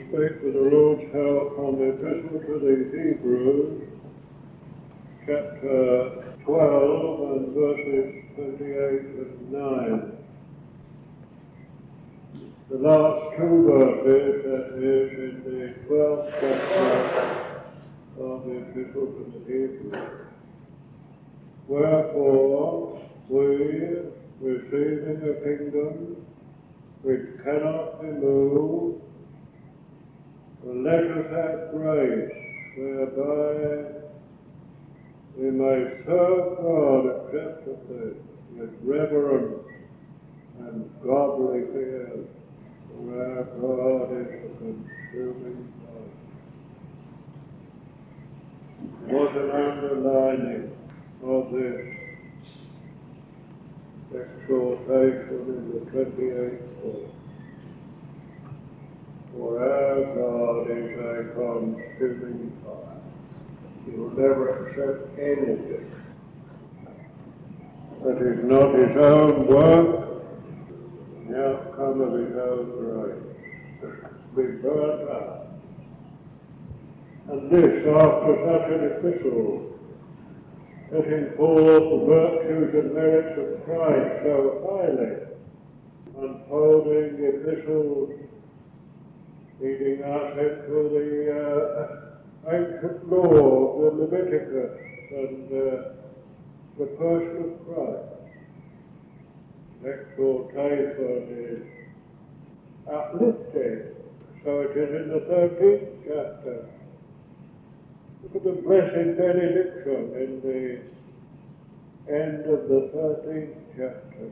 speak with the Lord's help from the Epistle to the Hebrews, chapter 12 and verses 28 and 9. The last two verses, that is, in the 12th chapter of the Epistle to the Hebrews. Wherefore, we, receiving a kingdom which cannot be moved, let us have grace whereby we may serve God acceptably with reverence and godly fear, where God is a consuming fire. What an underlining of this exhortation in the 28th verse. For our God is a consuming fire. He will never accept anything that is not his own work, the outcome of his own grace. Be burnt up. And this after such an epistle, setting forth the virtues and merits of Christ so highly, unfolding the epistle, leading us into the ancient law of the Leviticus and the person of Christ. Exhortation is uplifting, so it is in the 13th chapter. Look at the blessed benediction in the end of the 13th chapter.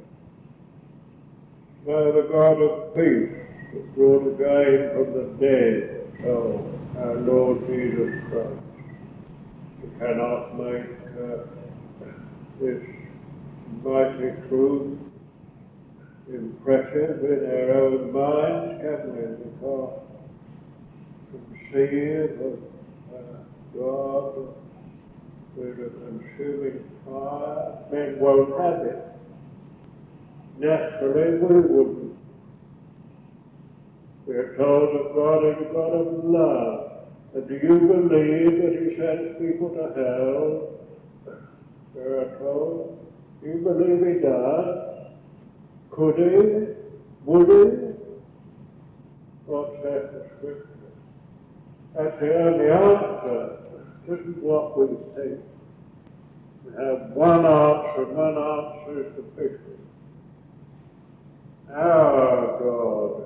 Now the God of peace, that brought again from the dead, our Lord Jesus Christ. We cannot make this mighty truth impressive in our own minds, can we? Because conceive of God with a consuming fire, men won't have it. Naturally, we wouldn't. We are told that God is a God of love. And do you believe that he sends people to hell? We are told. Do you believe he does? Could he? Would he? What says the Scripture? That's the only answer. This is what we think. We have one answer, and one answer is sufficient. Our God.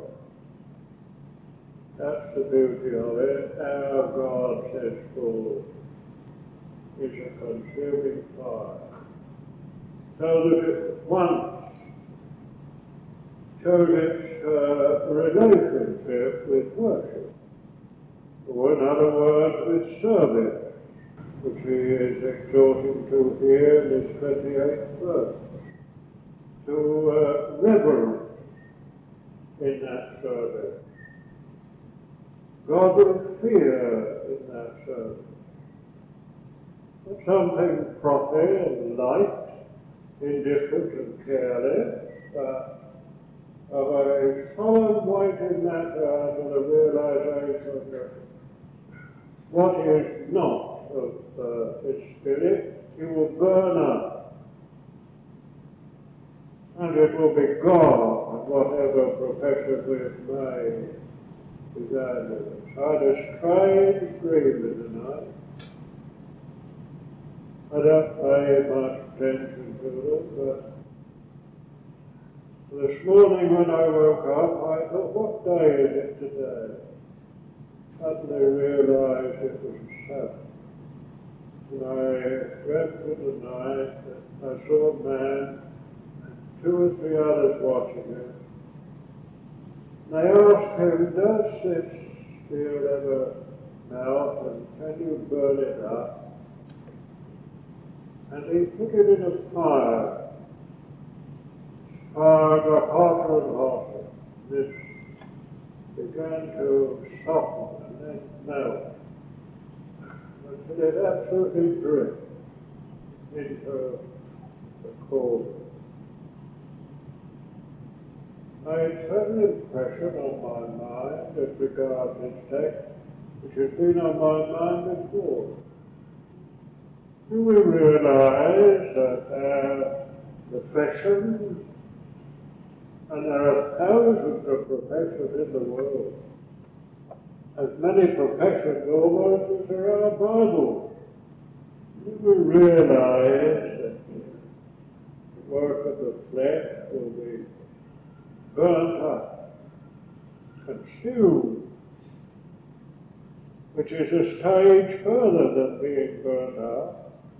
That's the beauty of it. Our God, says Paul, is a consuming fire. So that it at once shows its relationship with worship, or in other words, with service, which he is exhorting to here in this 28th verse, to reverence in that service. God will fear in that service. Not something proper and light, indifferent and careless, but of a solemn weight in matter to the realization that what is not of its spirit, it will burn up. And it will be gone, whatever profession we may desire. I had a strange dream in the night. I don't pay much attention to them, but this morning when I woke up, I thought, what day is it today? Suddenly realized it was Sabbath. And I read through the night, and I saw a man and 2 or 3 others watching him. And I asked him, does this steel ever melt, and can you burn it up? And he put it in a fire. Fire got hotter and hotter. This began to soften and then melt. Until it absolutely dripped into the coal. made such an impression on my mind as regards this text, which has been on my mind before. Do we realize that our professions, and there are thousands of professions in the world, as many professions almost as there are Bibles, do we realize that the work of the flesh will be burnt up, consumed, which is a stage further than being burnt up?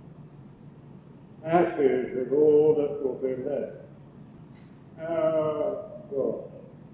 Ashes is all that will be left. Our God.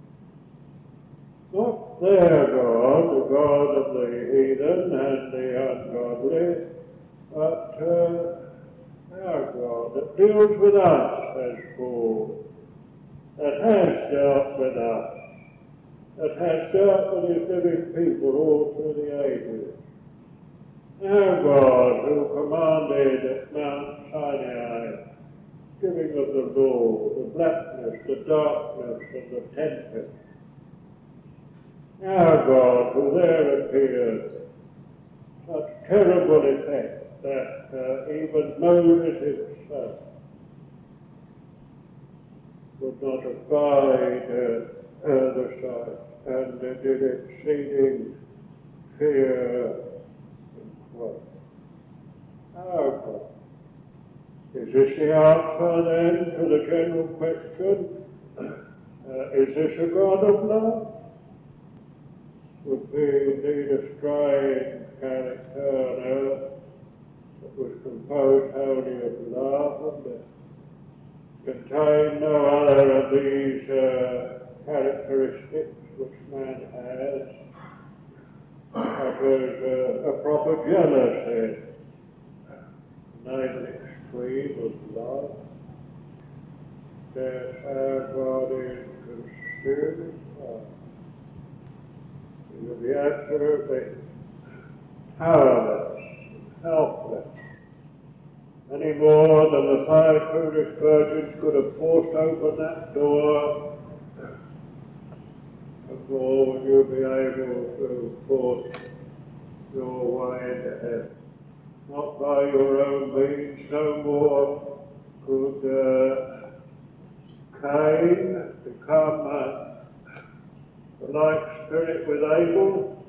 Not their God, the God of the heathen and the ungodly, but our God that deals with us as Paul, that has dealt with us, that has dealt with his living people all through the ages. Our God who commanded at Mount Sinai, giving of the law, the blackness, the darkness, and the tempest. Our God who there appeared, such terrible effects that even Moses himself could not abide the sight, and did exceeding fear and quake. Our God. Is this the answer then to the general question? Is this a God of love? Would be indeed a strange character on earth that was composed wholly of love and contained no other of these characteristics which man has, such as a proper jealousy, namely extreme of love. Yes, our God is consuming fire. He will be absolutely powerless and helpless, any more than the 5 foolish virgins could have forced open that door. Nor would you be able to force your way into heaven. Not by your own means, no more could Cain become the like spirit with Abel,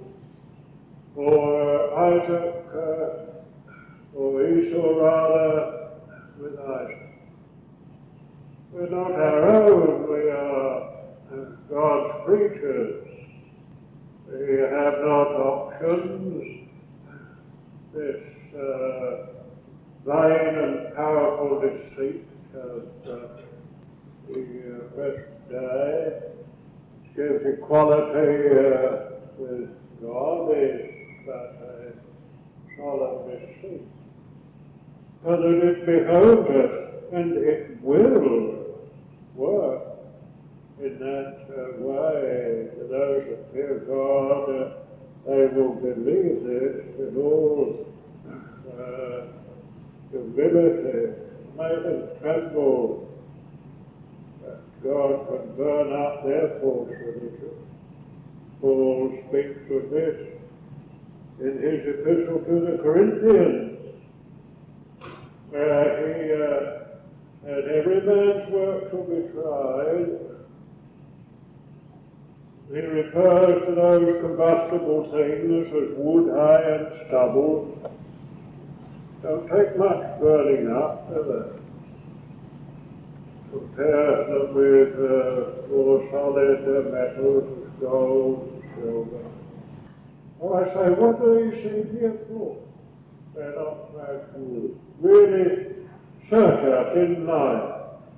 or Isaac, or Esau rather, with Isaac. We're not our own, we are God's creatures. We have not options. This vain and powerful deceit of the present day gives equality with God is but a solemn deceit. But that it behoves us, and it will work in that way. To those that fear God, they will believe this in all humility, make them tremble that God can burn up their false religion. Paul speaks of this in his epistle to the Corinthians, where he said, every man's work shall be tried. He refers to those combustible things as wood, hay, and stubble. Don't take much burning up, do they? Compare them with more solid metals, gold, silver. Well, I say, what do these things here for? They're not that good. Really search us in life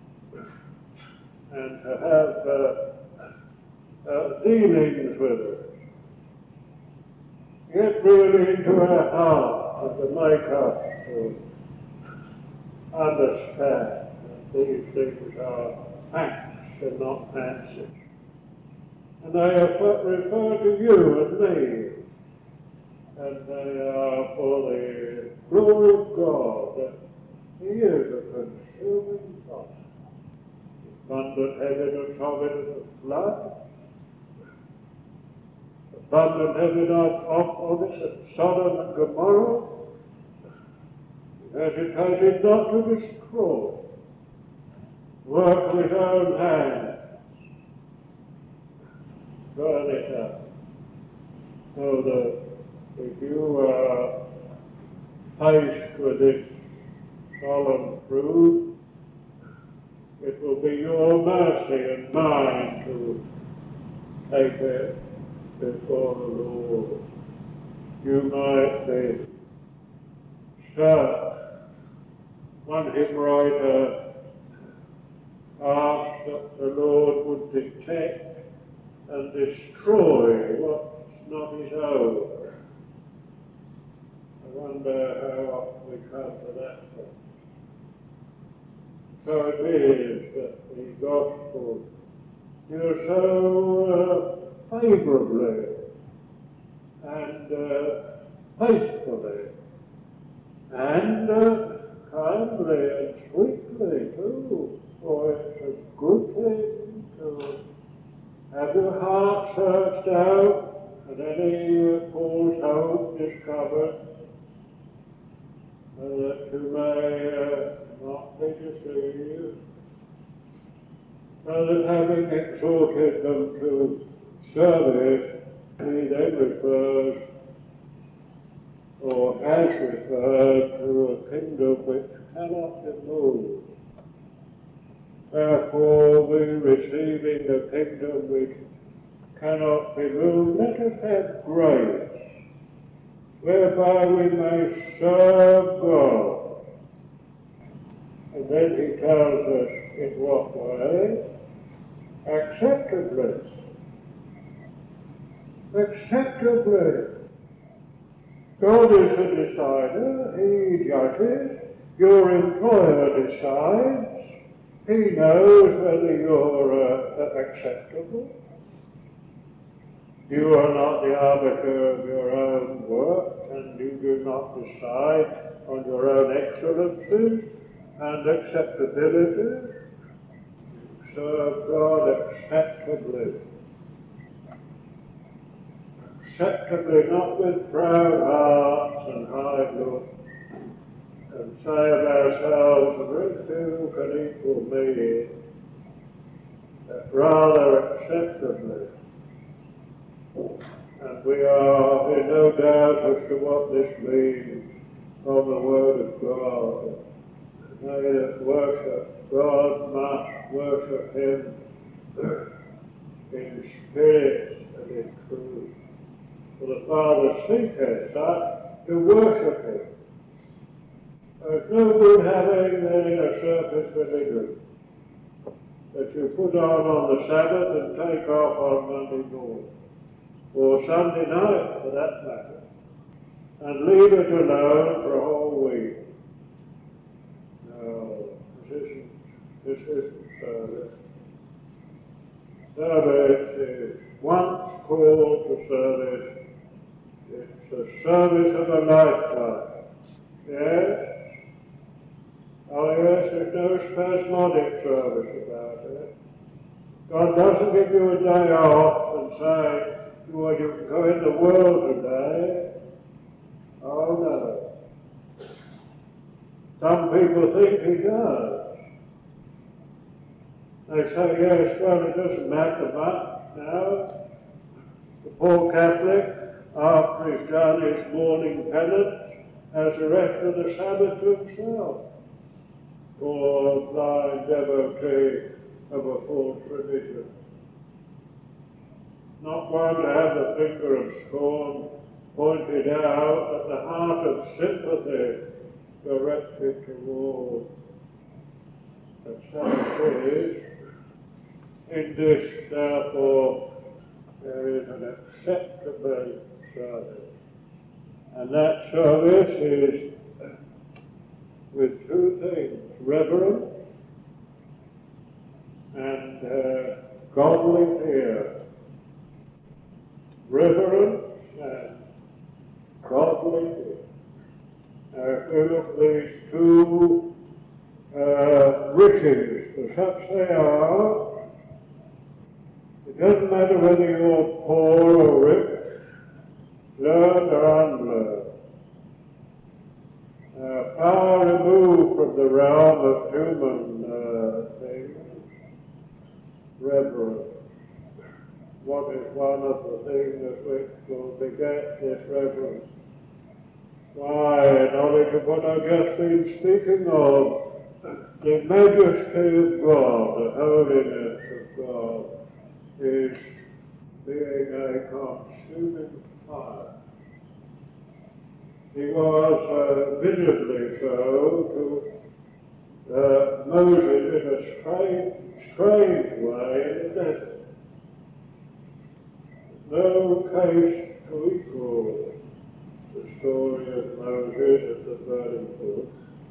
and to have dealings with us. Get really into our heart and to make us to understand that these things are facts and not fancies. And they refer to you and me, and they are for the glory of God, that He is a consuming fire. abundant evidence of it in the flood, abundant evidence of it at Sodom and Gomorrah. He hesitated not to destroy, work with his own hands, burn it up, so that if you are faced with this solemn truth, it will be your mercy and mine to take it before the Lord. You might be certain. One hymn writer asked that the Lord would detect and destroy what's not his own. I wonder how often we come to that point. So it is that the Gospel deals so favourably and faithfully and kindly and sweetly too, for it's a good thing to have your heart searched out and any false hope discovered, so that you may not be deceived, so that having exhorted them to service, he then refers, or has referred, to a kingdom which cannot be moved. Therefore, we receiving a kingdom which cannot be moved, let us have grace, whereby we may serve God. And then he tells us in what way? Acceptably. Acceptably. God is the decider, he judges, your employer decides, he knows whether you're acceptable. You are not the arbiter of your own work, and you do not decide on your own excellencies and acceptability. You serve God acceptably. Acceptably, not with proud hearts and high looks, and say of ourselves, very few can equal me, but rather acceptably. And we are in no doubt as to what this means from the Word of God. They that worship God must worship Him in spirit and in truth. For the Father seeketh such to worship Him. There's no good having then a surface religion that you put on the Sabbath and take off on Monday morning, or Sunday night for that matter, and leave it alone for a whole week. No, this isn't service. Service is once called to service. It's the service of a lifetime. Yes? Oh yes, there's no spasmodic service about it. God doesn't give you a day off and say, well, you can go in the world today. Oh no. Some people think he does. They say, yes, well, it doesn't matter much now. The poor Catholic, after he's done his morning penance, has the rest of the Sabbath to himself. Or blind devotee of a false religion. Not one to have the finger of scorn pointed out, but the heart of sympathy directed toward. And so it is. In this, therefore, there is an acceptable service. And that service is with two things, reverence and godly fear. Reverence and godly fear. Now, if we look at these two riches for such they are. It doesn't matter whether you're poor or rich, learned or unlearned. Far removed from the realm of human things, reverence. What is one of the things which will beget this reverence? Why, knowledge of what I've just been speaking of, the majesty of God, the holiness of God, is being a consuming fire. He was visibly so to Moses in a strange way in the desert. No case to equal the story of Moses at the burning bush.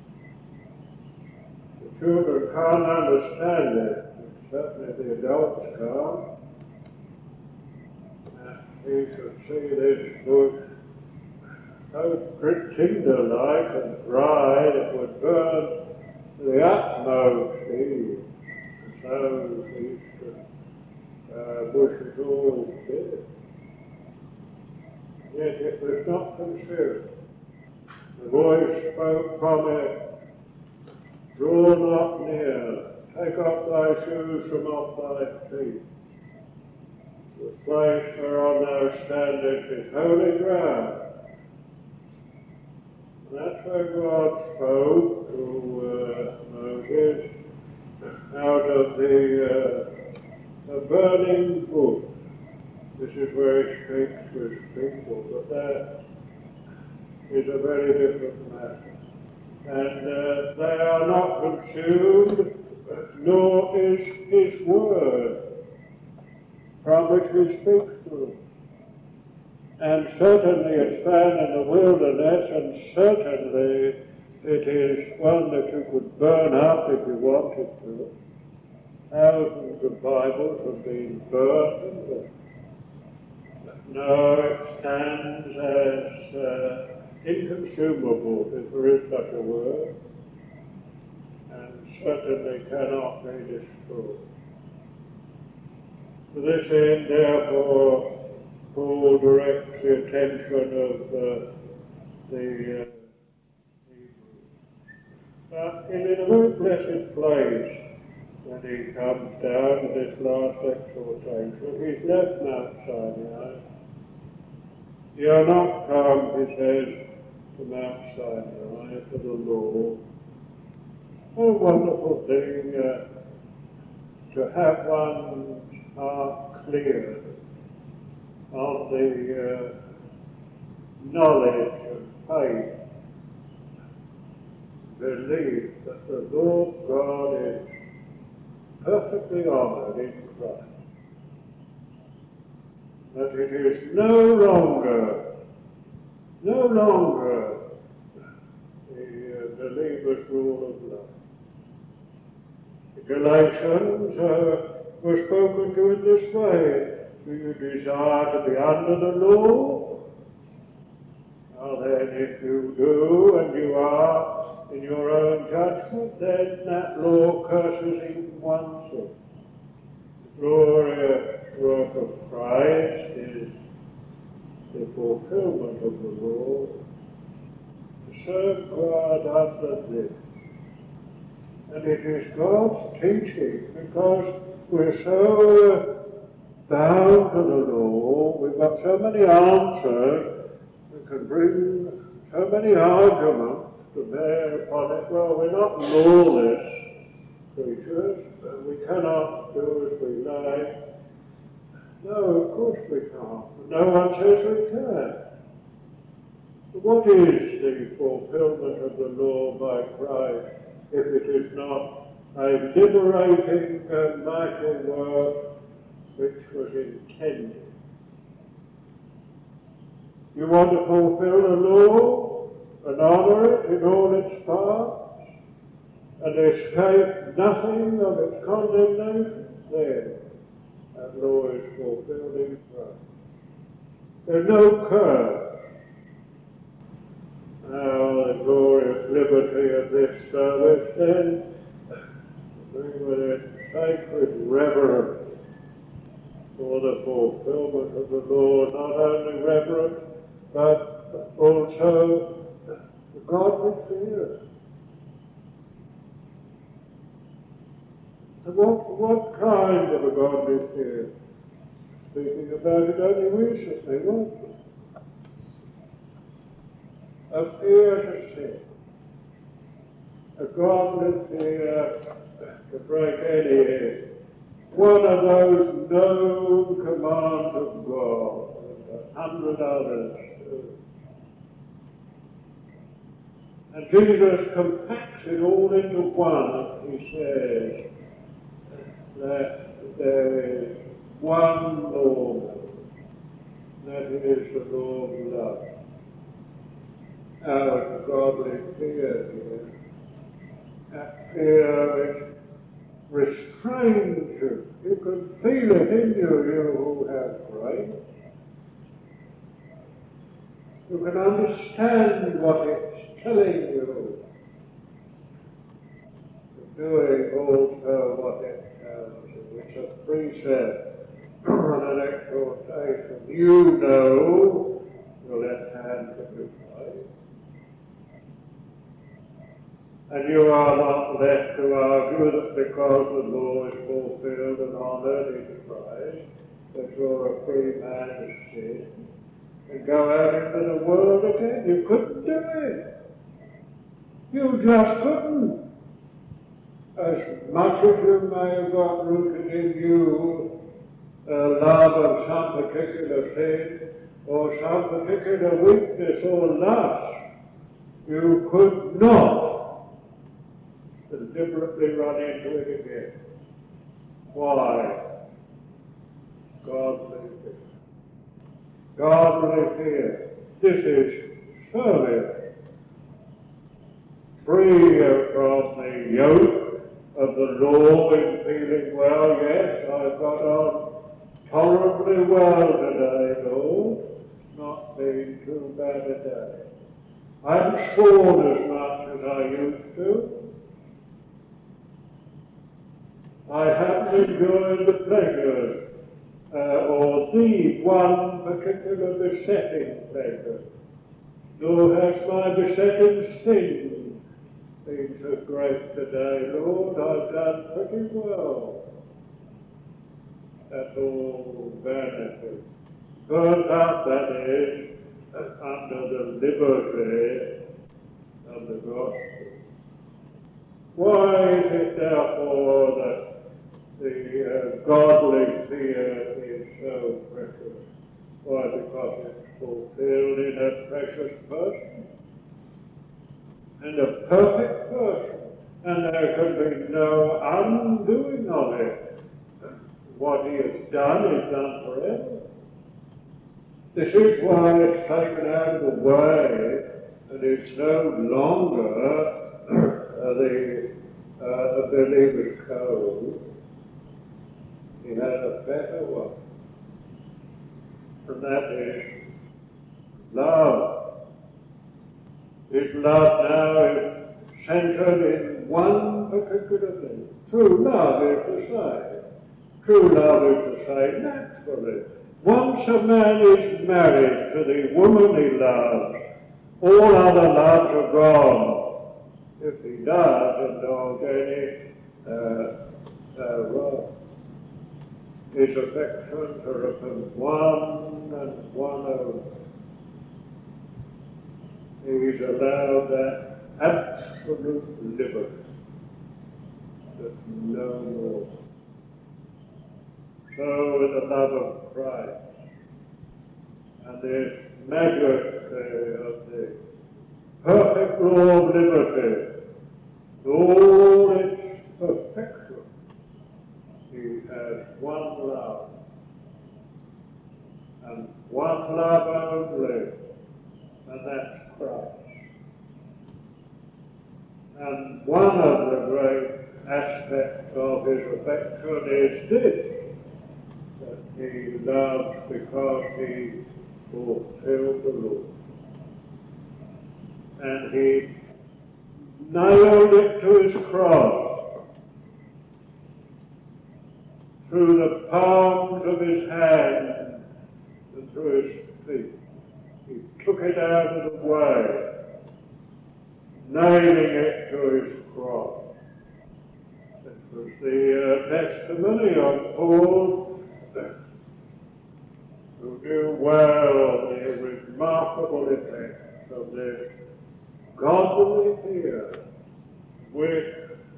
The children can't understand it, certainly the adults can't. You should see this bush so tinder-like and dry that it would burn to the utmost heat. So these bushes always did. Yet it was not consumed. The voice spoke from it, draw not near, take off thy shoes from off thy feet. The place whereon thou standest is holy ground. And that's where God spoke to Moses out of the burning bush. This is where he speaks to his people, but that is a very different matter. And they are not consumed, nor is his word from which he speaks to them. And certainly it's found in the wilderness, and certainly it is one that you could burn up if you wanted to. Thousands of Bibles have been burned, but no, it stands as inconsumable, if there is such a word, and certainly cannot be destroyed. To this end, therefore, Paul directs the attention of the Hebrews. But in a very blessed place, when he comes down to this last exhortation, he's left Mount Sinai. You are not come, he says, to Mount Sinai, to the law. What a wonderful thing to have one's heart cleared of the knowledge and faith, belief that the Lord God is perfectly honoured in Christ. That it is no longer the believer's rule of life. The Galatians were spoken to in this way. Do you desire to be under the law? Well then, if you do, and you are in your own judgment, then that law curses even oneself. The glorious work of Christ is the fulfillment of the law, to serve God under this. And it is God's teaching, because we're so bound to the law, we've got so many answers, we can bring so many arguments to bear upon it. Well, we're not lawless creatures, we cannot do as we like. No, of course we can't. No one says we can. But what is the fulfillment of the law by Christ if it is not a liberating and mighty work which was intended? You want to fulfill the law and honour it in all its parts and escape nothing of its condemnation? Then that law is fulfilled in Christ. There's no curse. Now, the glorious liberty of this service, then, with sacred reverence for the fulfillment of the law, not only reverence, but also the godly fear. And what kind of a godly fear? Speaking about it only recently, wasn't it? A fear to sin. A godly fear to break any one of those known commands of God, and 100 others too. And Jesus compacts it all into one. He says that there is one law, that is the law of love. Our godly fear here, that fear which restrains you. You can feel it in you who have grace. You can understand what it's telling you. Doing also what it tells you. It's a precept and an exhortation. You know your left hand can be right. And you are not left to argue that because the law is fulfilled and honoured in Christ, that you're a free man to sin and go out into the world again. You couldn't do it. You just couldn't. As much as you may have got rooted in you love of some particular sin or some particular weakness or lust, you could not deliberately run into it again. Why? Godly fear. Godly fear. This is service. Free from the yoke of the law in feeling, well, yes, I've got on tolerably well today, Lord. It's not been too bad a day. I haven't sworn as much as I used to. I haven't enjoyed the pleasures or the one particular besetting pleasure, nor has my besetting sin been so great today, Lord. I've done pretty well. That's all vanity. Burnt up, that is, under the liberty of the gospel. Why is it therefore that the godly fear is so precious? Why? Because it's fulfilled in a precious person, and a perfect person, and there can be no undoing of it. What he has done is done forever. This is why it's taken out of the way, and it's no longer the believer's code. He has a better one, and that is love. His love now is centered in one particular thing. True love is the same. True love is the same naturally. Once a man is married to the woman he loves, all other loves are gone. If he does indulge any wrong. His affections are upon one and one only. He's allowed that absolute liberty, but no more. So with the love of Christ and the majesty of the perfect law of liberty, all its perfection, he has one love, and one love only, and that's Christ. And one of the great aspects of his affection is this, that he loves because he fulfilled the law. And he nailed it to his cross. through the palms of his hands and through his feet. He took it out of the way, nailing it to his cross. It was the testimony of Paul, who knew well the remarkable effect of this godly fear which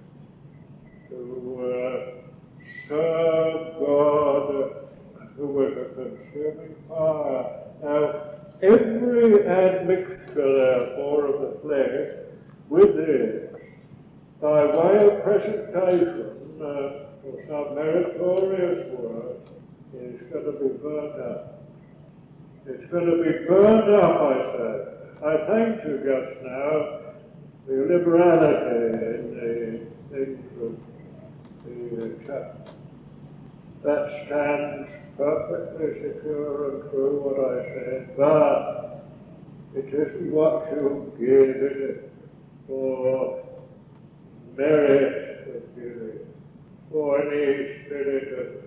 to serve God who was a consuming fire. Now, every admixture, therefore, of the flesh with this, by way of presentation for some meritorious work, is going to be burnt up. It's going to be burnt up, I say. I thanked you just now for your liberality in the things of the church. That stands perfectly secure and true, what I said, but it isn't what you give, is it, for merit of giving, for any spirit of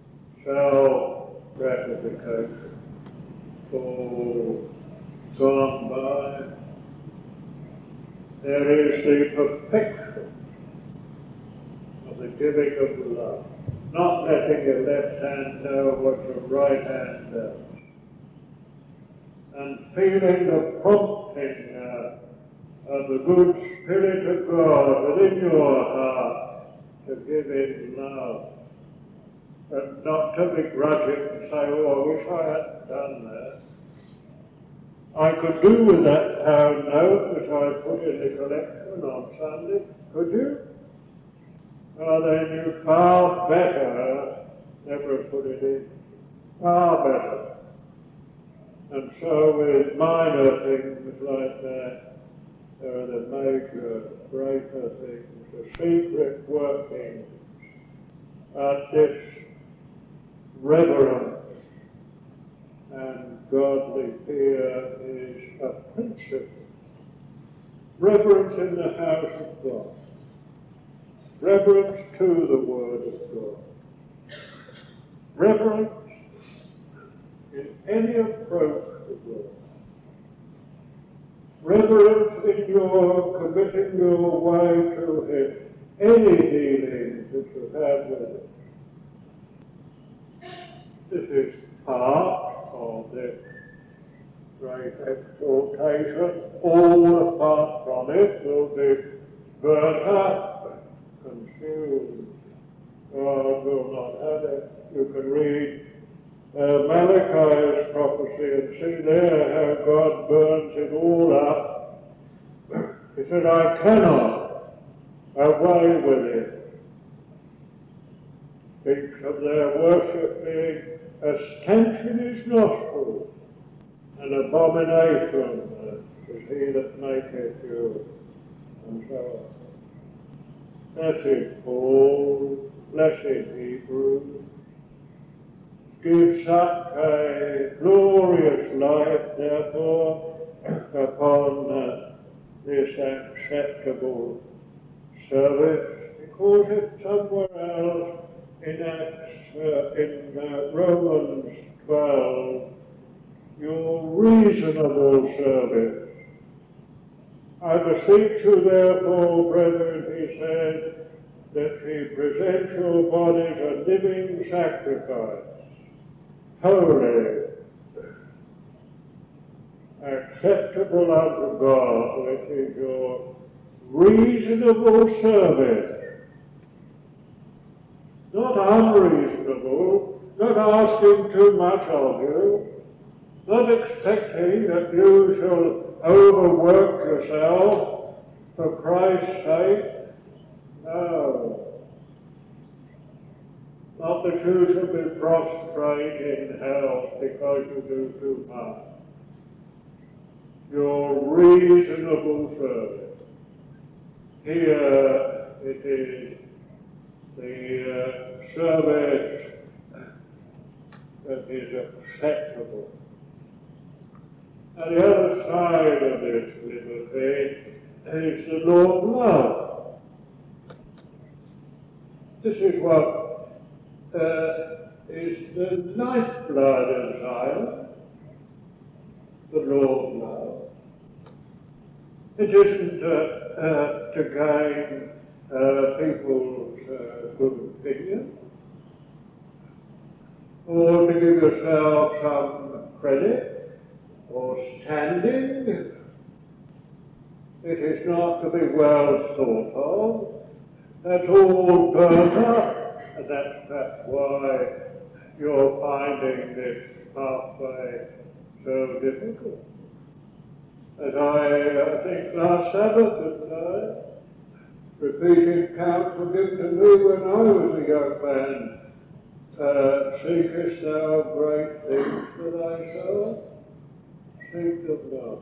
self-gratification. Oh, gone by. There is the perfection of the giving of love, not letting your left hand know what your right hand does, and feeling the prompting of the good Spirit of God within your heart to give in love, and not to begrudge it and say, oh, I wish I hadn't done that. I could do with that pound note that I put in the collection on Sunday, could you? Well, then you far better never put it in. Far better. And so with minor things like that, there are the major, greater things, the secret workings, and this reverence and godly fear is a principle. Reverence in the house of God. Reverence to the Word of God. Reverence in any approach to God. Reverence in your committing your way to Him, any dealings that you have with Him. This is part of this great exaltation. All apart from it will be burnt up, consumed. God will not have it. You can read Malachi's prophecy and see there how God burns it all up. He said, I cannot away with it. Speaks of their worship being a stench in his nostrils, an abomination is he that maketh you, and so on. Blessed Paul, blessed Hebrews, give such a glorious light, therefore, upon this acceptable service, because it's somewhere else in Romans 12, your reasonable service. I beseech you, therefore, brethren, he said, that ye present your bodies a living sacrifice, holy, acceptable unto God, which is your reasonable service. Not unreasonable, not asking too much of you, not expecting that you shall overwork yourself for Christ's sake. No. Not that you shall be prostrate in health because you do too much. Your reasonable service. Here it is the service that is acceptable. And the other side of this liberty is the law of love. This is what is the lifeblood of Zion, the law of love. It isn't to gain people's good opinion, or to give yourself some credit or standing. It is not to be well thought of. That's all burnt up, and that's why you're finding this pathway so difficult. As I think last Sabbath and repeated counsel given to me when I was a young man, seekest thou great things for thyself? Seek them not.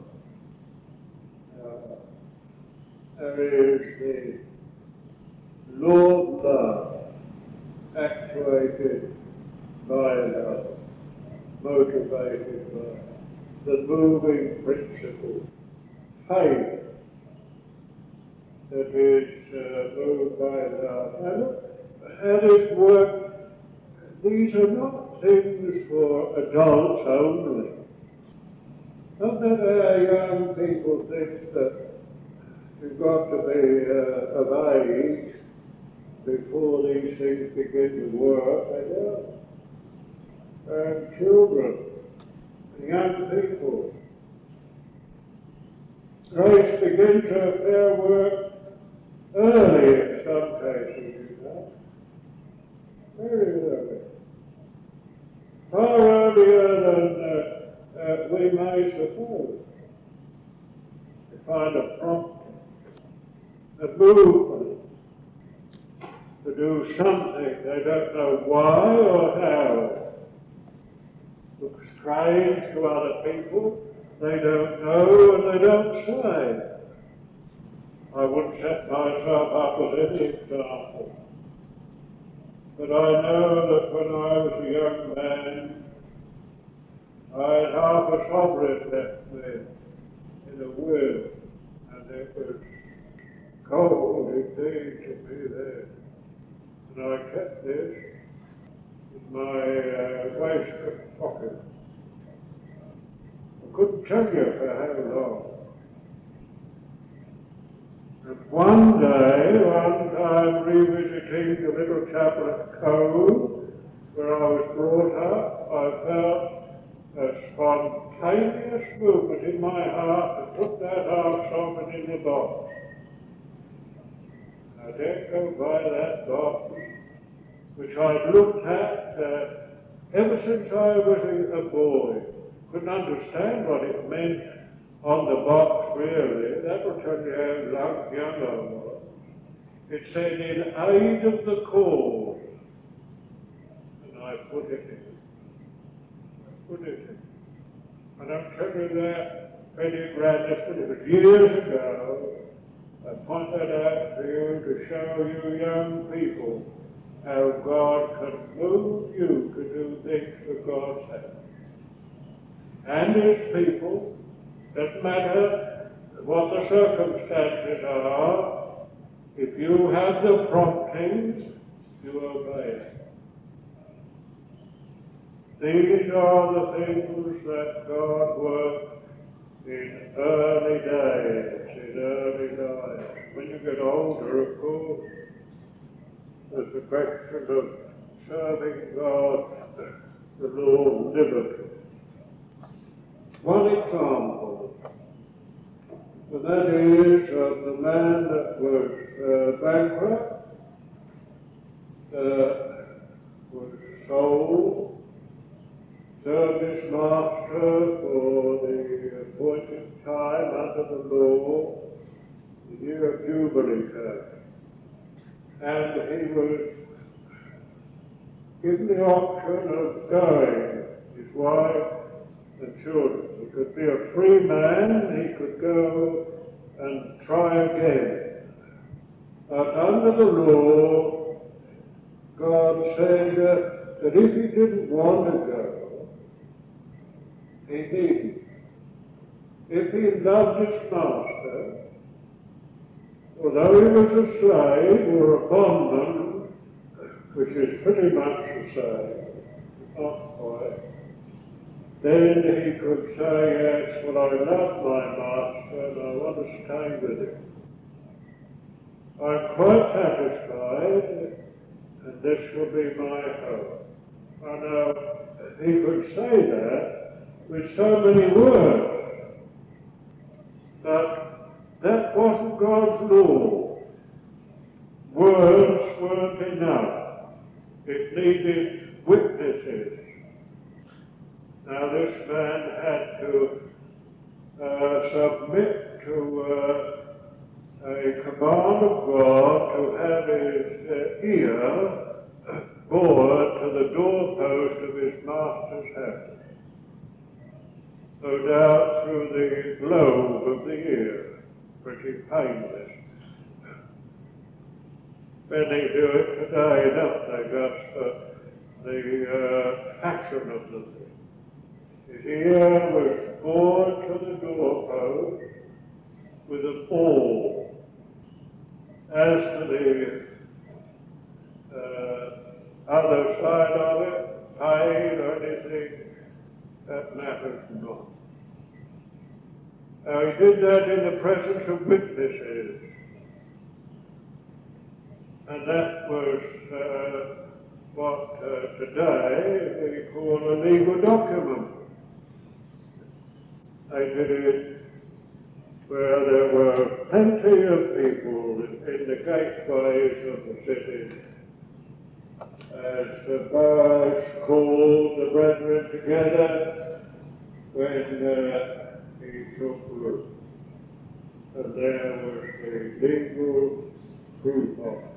There is the law of love, actuated by love, motivated by the moving principle, faith, that is moved by love. And this work, these are not things for adults only. Not that our young people think that you've got to be of age before these things begin to work. They don't. And children, young people, grace begins her fair work early in some cases, you know. Very early. Far earlier than we may suppose. They find a prompting, a movement to do something. They don't know why or how. Looks strange to other people. They don't know and they don't say. I wouldn't set myself up as any example. But I know that when I was a young man, I had half a sovereign left me in a will, and it was cold indeed to be there. And I kept this in my waistcoat pocket. I couldn't tell you for how long. And one time revisiting the little chapel at Cove, where I was brought up, I felt a spontaneous movement in my heart to put that half sovereign in the box. I didn't go by that box, which I'd looked at ever since I was a boy. Couldn't understand what it meant on the box, really. That will tell you how young I was. It said, in aid of the cause. And I put it in. And I'm telling you that, Benny Radisson, it was years ago, I point that out to you to show you young people how God can move you to do things for God's sake. And His people, doesn't matter what the circumstances are, if you have the promptings, you obey. These are the things that God worked in early days, in early life. When you get older, of course, there's the question of serving God, the law of liberty. One example, and that is of the man that was bankrupt, was sold, served his master for the appointed time under the law, the year of Jubilee came. And he was given the option of going, his wife and children. He could be a free man, he could go and try again. But under the law, God said that if he didn't want to go, he needn't. If he loved his master, although he was a slave or a bondman, which is pretty much the same, not quite, then he could say, yes, well, I love my master and I want to stay with him. I'm quite satisfied and this will be my home. And now, he could say that with so many words, but that wasn't God's law. Words weren't enough. It needed witnesses. Now this man had to submit to a command of God to have his ear bored to the doorpost of his master's house. No doubt through the lobe of the ear, pretty painless. Many do it today, don't they, just for the fashion of the thing. His ear was bored to the doorpost with an awl. As to the other side of it, pain or anything, that matters not. Now he did that in the presence of witnesses. And that was what today we call a legal document. They did it where there were plenty of people in the gateways of the city. As the birds called the brethren together when he took root. And there was the legal proof of it.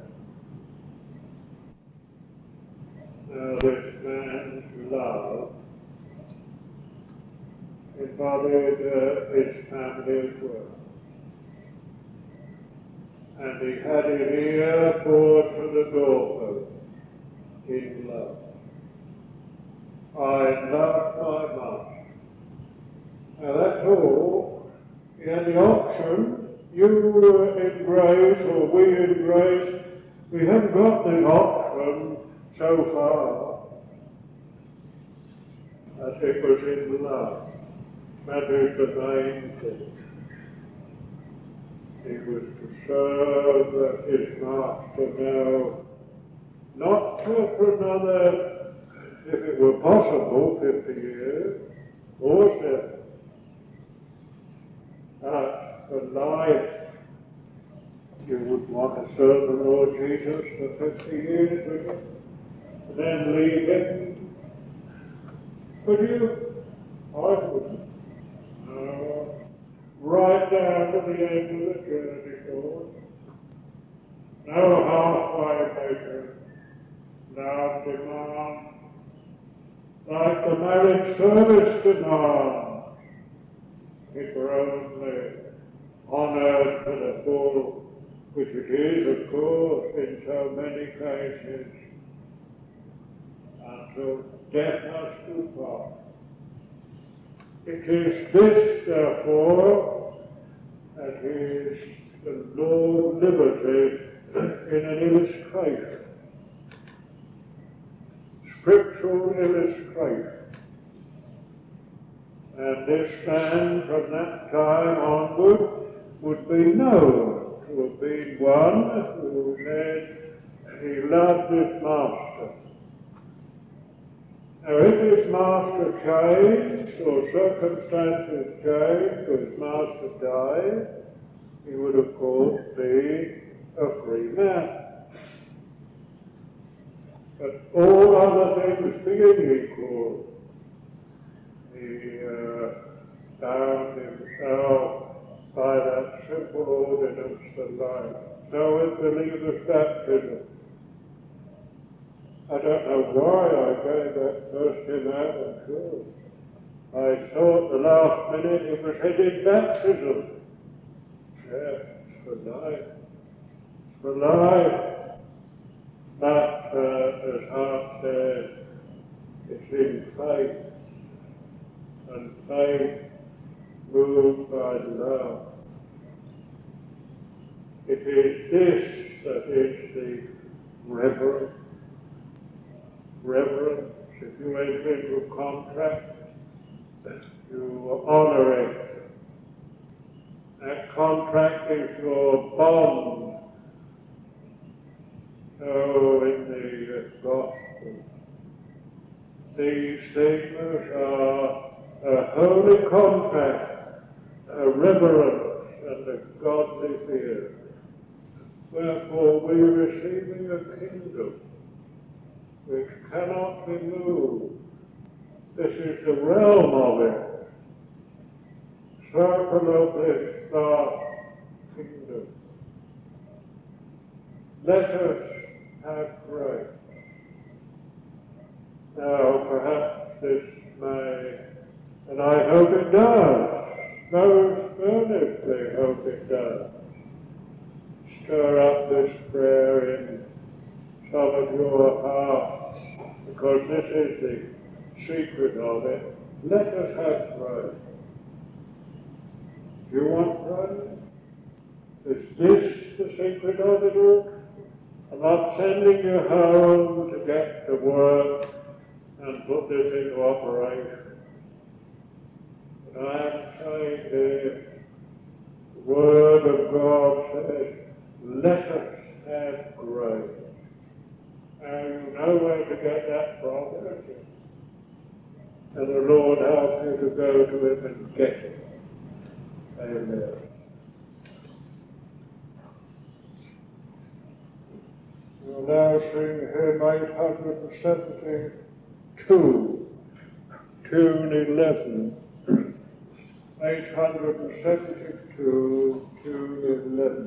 Now this man's love embodied his family as well. And he had his ear bored to the doorpost in love. I love my master. Now that's all. He had the option. You in grace, or we in grace, we haven't got this option so far. That it was in love. That is the main thing. He was to serve his master now, not for another, if it were possible, 50 years, or 7, but for life. You would want to serve the Lord Jesus for 50 years, would you? And then leave him? Would you? I wouldn't. Right down to the end of the journey, Lord. No halfway measure. No demand. Like the marriage service demand. It were only honoured to the full, which it is, of course, in so many cases, until death us do part. It is this, therefore, that is the Lord liberty in an illustration, scriptural illustration. And this man from that time onward would be known to have been one who he loved his master. Now, if his master changed, or circumstances changed, or his master died, he would, of course, be a free man. But all other things being equal, he bound himself by that simple ordinance of life. So is believer's baptism. I don't know why I gave that first hymn out, I'm sure. I thought the last minute it was headed baptism. Yes, for life. For life. But, as Hart said, it's in faith. And faith moved by love. It is this that is the reverence reverence. If you enter into a contract, you honor it. That contract is your bond. So in the Gospel, these things are a holy contract, a reverence and a godly fear. Wherefore we are receiving a kingdom which cannot be moved. This is the realm of it, circle of this dark kingdom. Let us have grace. Now, perhaps this may, and I hope it does, most earnestly hope it does, stir up this prayer in some of your hearts, because this is the secret of it. Let us have grace. Do you want grace? Is this the secret of it all? I'm not sending you home to get to work and put this into operation. But I am saying here, the Word of God says, let us have grace. And you know where to get that from, don't you? And the Lord help you to go to Him and get it. Amen. We'll now sing hymn 872, tune 11. 872, tune 11.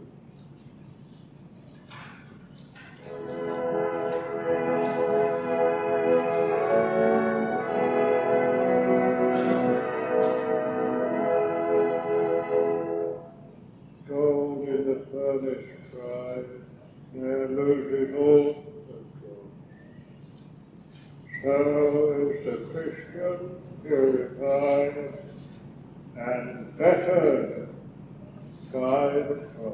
Gold in the furnace tried, they're losing all control. So is the Christian purified and better by the cross.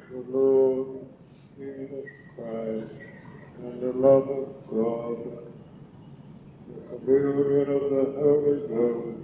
the Lord Jesus Christ, and the love of God, the communion of the Holy Ghost,